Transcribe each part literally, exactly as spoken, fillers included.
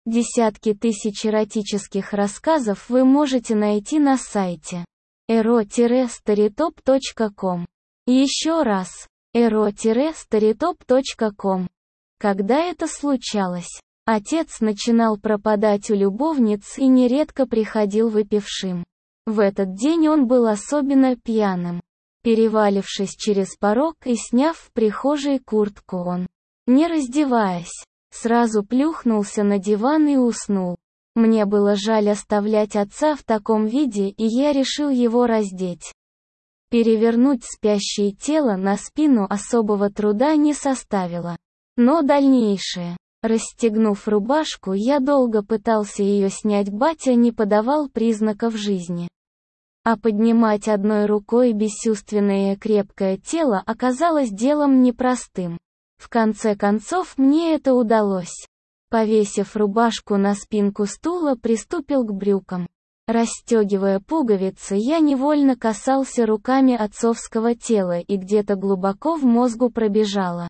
Десятки тысяч эротических рассказов вы можете найти на сайте эро старитоп точка ком. Еще раз, эро старитоп точка ком. Когда это случалось? Отец начинал пропадать у любовниц и нередко приходил выпившим. В этот день он был особенно пьяным. Перевалившись через порог и сняв в прихожей куртку, он, не раздеваясь, сразу плюхнулся на диван и уснул. Мне было жаль оставлять отца в таком виде, и я решил его раздеть. Перевернуть спящее тело на спину особого труда не составило. Но дальнейшее. Расстегнув рубашку, я долго пытался ее снять, батя не подавал признаков жизни. А поднимать одной рукой бесчувственное крепкое тело оказалось делом непростым. В конце концов мне это удалось. Повесив рубашку на спинку стула, приступил к брюкам. Расстегивая пуговицы, я невольно касался руками отцовского тела, и где-то глубоко в мозгу пробежала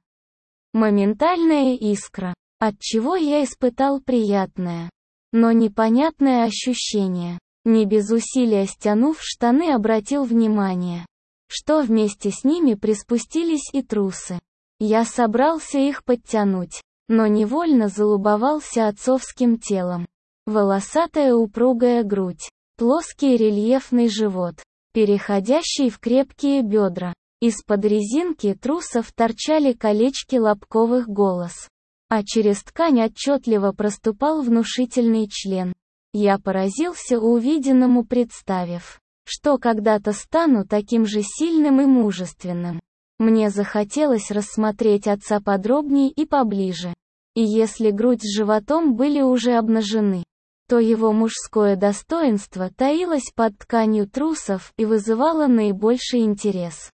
моментальная искра, отчего я испытал приятное, но непонятное ощущение. Не без усилия стянув штаны, обратил внимание, что вместе с ними приспустились и трусы. Я собрался их подтянуть, но невольно залюбовался отцовским телом. Волосатая упругая грудь, плоский рельефный живот, переходящий в крепкие бедра. Из-под резинки трусов торчали колечки лобковых волос, а через ткань отчетливо проступал внушительный член. Я поразился увиденному, представив, что когда-то стану таким же сильным и мужественным. Мне захотелось рассмотреть отца подробнее и поближе. И если грудь с животом были уже обнажены, то его мужское достоинство таилось под тканью трусов и вызывало наибольший интерес.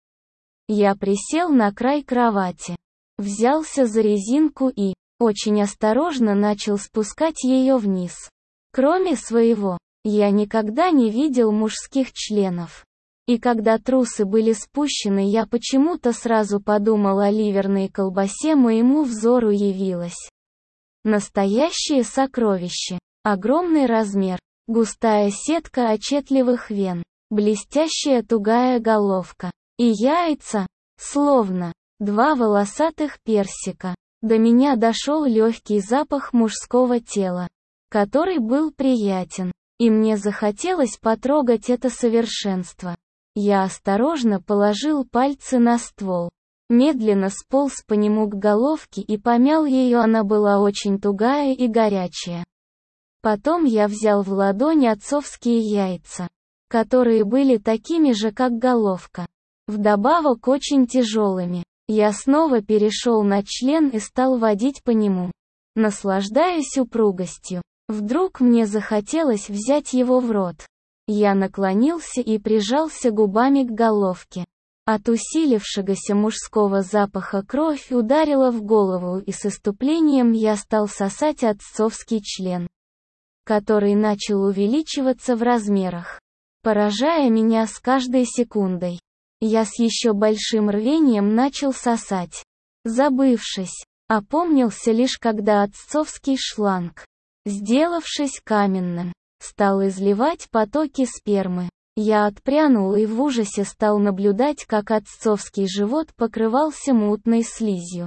Я присел на край кровати, взялся за резинку и, очень осторожно, начал спускать ее вниз. Кроме своего, я никогда не видел мужских членов. И когда трусы были спущены, я почему-то сразу подумал о ливерной колбасе, моему взору явилось настоящее сокровище. Огромный размер, густая сетка отчетливых вен, блестящая тугая головка. И яйца, словно два волосатых персика. До меня дошел легкий запах мужского тела, который был приятен, и мне захотелось потрогать это совершенство. Я осторожно положил пальцы на ствол, медленно сполз по нему к головке и помял ее, она была очень тугая и горячая. Потом я взял в ладонь отцовские яйца, которые были такими же, как головка. Вдобавок очень тяжелыми. Я снова перешел на член и стал водить по нему, наслаждаясь упругостью. Вдруг мне захотелось взять его в рот. Я наклонился и прижался губами к головке. От усилившегося мужского запаха кровь ударила в голову, и с иступлением я стал сосать отцовский член, который начал увеличиваться в размерах, поражая меня с каждой секундой. Я с еще большим рвением начал сосать. Забывшись, опомнился лишь когда отцовский шланг, сделавшись каменным, стал изливать потоки спермы. Я отпрянул и в ужасе стал наблюдать, как отцовский живот покрывался мутной слизью.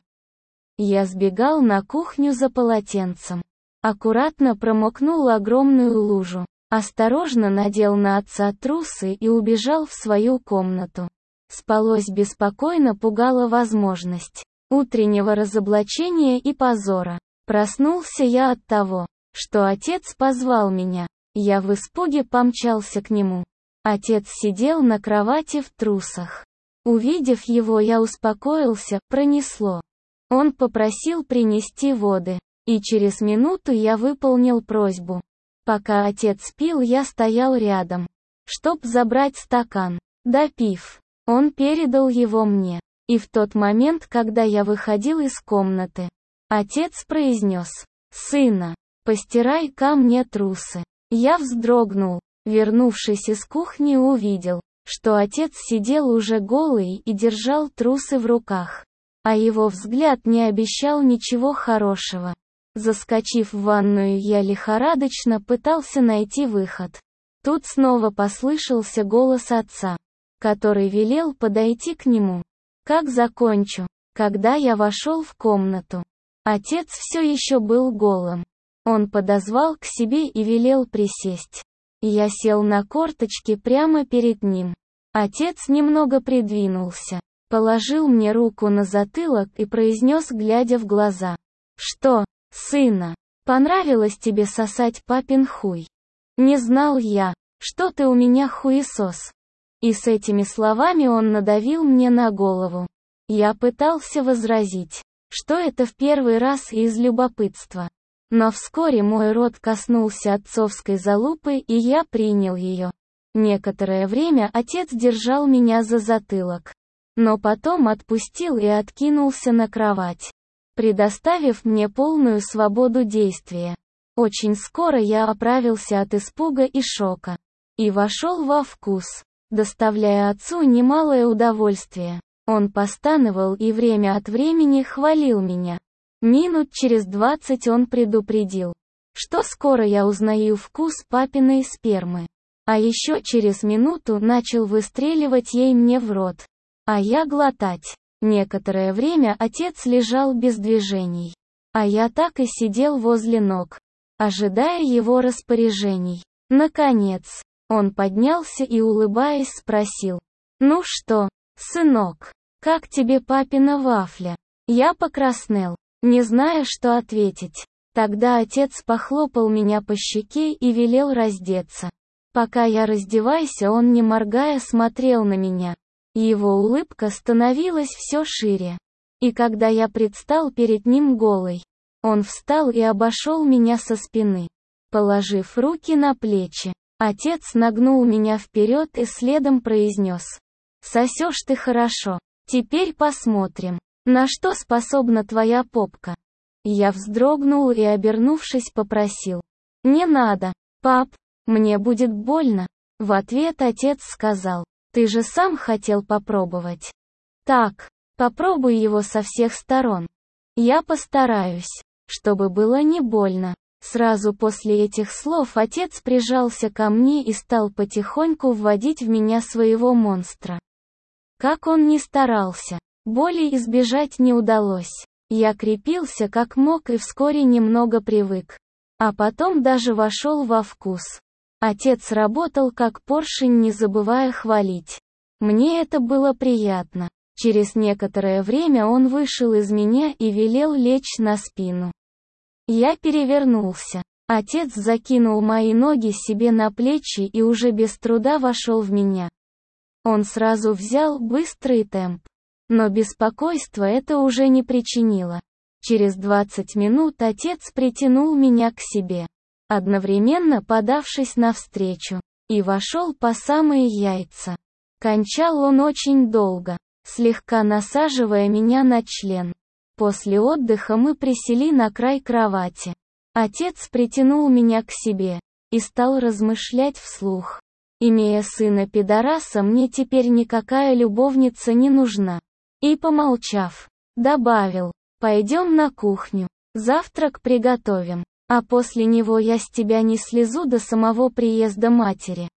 Я сбегал на кухню за полотенцем. Аккуратно промокнул огромную лужу, осторожно надел на отца трусы и убежал в свою комнату. Спалось беспокойно, пугала возможность утреннего разоблачения и позора. Проснулся я от того, что отец позвал меня. Я в испуге помчался к нему. Отец сидел на кровати в трусах. Увидев его, я успокоился, пронесло. Он попросил принести воды, и через минуту я выполнил просьбу. Пока отец пил, я стоял рядом, чтоб забрать стакан. Допив, он передал его мне. И в тот момент, когда я выходил из комнаты, отец произнес: «Сына, постирай-ка мне трусы». Я вздрогнул. Вернувшись из кухни, увидел, что отец сидел уже голый и держал трусы в руках. А его взгляд не обещал ничего хорошего. Заскочив в ванную, я лихорадочно пытался найти выход. Тут снова послышался голос отца, который велел подойти к нему. Как закончу? Когда я вошел в комнату, отец все еще был голым. Он подозвал к себе и велел присесть. Я сел на корточки прямо перед ним. Отец немного придвинулся, положил мне руку на затылок и произнес, глядя в глаза: «Что, сына, понравилось тебе сосать папин хуй? Не знал я, что ты у меня хуесос». И с этими словами он надавил мне на голову. Я пытался возразить, что это в первый раз из любопытства. Но вскоре мой рот коснулся отцовской залупы, и я принял ее. Некоторое время отец держал меня за затылок, но потом отпустил и откинулся на кровать, предоставив мне полную свободу действия. Очень скоро я оправился от испуга и шока и вошел во вкус, доставляя отцу немалое удовольствие. Он постановал и время от времени хвалил меня. Минут через двадцать он предупредил, что скоро я узнаю вкус папиной спермы. А еще через минуту начал выстреливать ей мне в рот, а я глотать. Некоторое время отец лежал без движений, а я так и сидел возле ног, ожидая его распоряжений. Наконец, он поднялся и, улыбаясь, спросил: «Ну что, сынок, как тебе папина вафля?» Я покраснел, не зная, что ответить. Тогда отец похлопал меня по щеке и велел раздеться. Пока я раздевайся, он, не моргая, смотрел на меня. Его улыбка становилась все шире. И когда я предстал перед ним голой, он встал и обошел меня со спины, положив руки на плечи. Отец нагнул меня вперед и следом произнес: «Сосешь ты хорошо. Теперь посмотрим, на что способна твоя попка». Я вздрогнул и, обернувшись, попросил: «Не надо, пап, мне будет больно». В ответ отец сказал: «Ты же сам хотел попробовать. Так, попробуй его со всех сторон». «Я постараюсь, чтобы было не больно». Сразу после этих слов отец прижался ко мне и стал потихоньку вводить в меня своего монстра. Как он ни старался, боли избежать не удалось. Я крепился как мог и вскоре немного привык. А потом даже вошел во вкус. Отец работал как поршень, не забывая хвалить. Мне это было приятно. Через некоторое время он вышел из меня и велел лечь на спину. Я перевернулся. Отец закинул мои ноги себе на плечи и уже без труда вошел в меня. Он сразу взял быстрый темп. Но беспокойства это уже не причинило. Через двадцать минут отец притянул меня к себе, одновременно подавшись навстречу, и вошел по самые яйца. Кончал он очень долго, слегка насаживая меня на член. После отдыха мы присели на край кровати. Отец притянул меня к себе и стал размышлять вслух. Имея сына-пидораса, мне теперь никакая любовница не нужна. И, помолчав, добавил: «Пойдем на кухню, завтрак приготовим, а после него я с тебя не слезу до самого приезда матери».